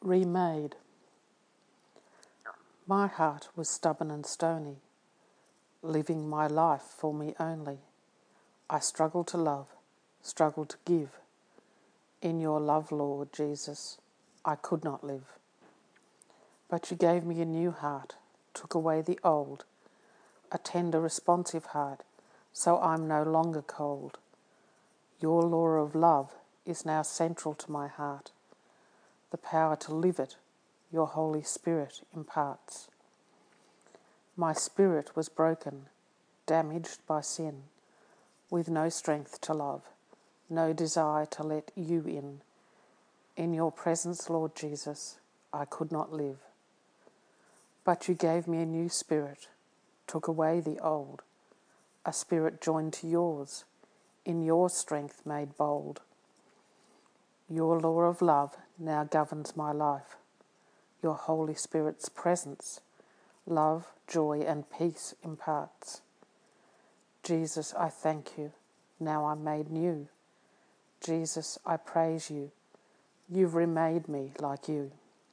Remade. My heart was stubborn and stony, living my life for me only. I struggled to love, struggled to give. In your love, Lord Jesus, I could not live. But you gave me a new heart, took away the old, a tender, responsive heart, so I'm no longer cold. Your law of love is now central to my heart. The power to live it, your Holy Spirit imparts. My spirit was broken, damaged by sin, with no strength to love, no desire to let you in. In your presence, Lord Jesus, I could not live. But you gave me a new spirit, took away the old, a spirit joined to yours, in your strength made bold. Your law of love now governs my life. Your Holy Spirit's presence, love, joy and peace imparts. Jesus, I thank you. Now I'm made new. Jesus, I praise you. You've remade me like you.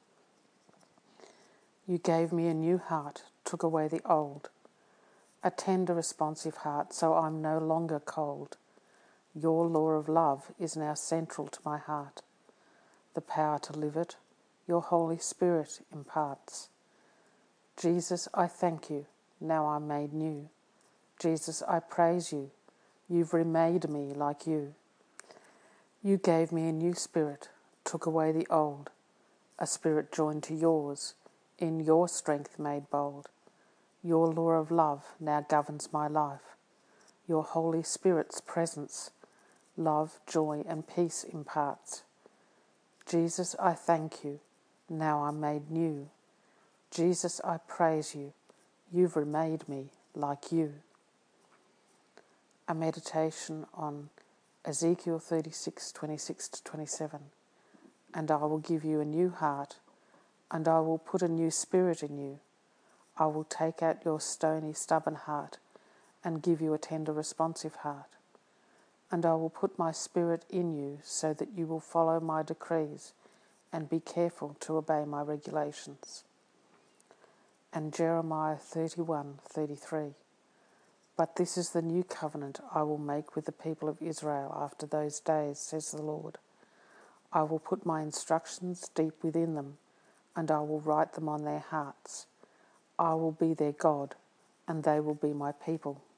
You gave me a new heart, took away the old, a tender, responsive heart, so I'm no longer cold. Your law of love is now central to my heart. The power to live it, your Holy Spirit imparts. Jesus, I thank you. Now I'm made new. Jesus, I praise you. You've remade me like you. You gave me a new spirit, took away the old, a spirit joined to yours, in your strength made bold. Your law of love now governs my life. Your Holy Spirit's presence, love, joy and peace imparts. Jesus, I thank you. Now I'm made new. Jesus, I praise you. You've remade me like you. A meditation on Ezekiel 36:26-27. And I will give you a new heart, and I will put a new spirit in you. I will take out your stony, stubborn heart and give you a tender, responsive heart. And I will put my spirit in you so that you will follow my decrees and be careful to obey my regulations. And Jeremiah 31:33. But this is the new covenant I will make with the people of Israel after those days, says the Lord. I will put my instructions deep within them, and I will write them on their hearts. I will be their God, and they will be my people.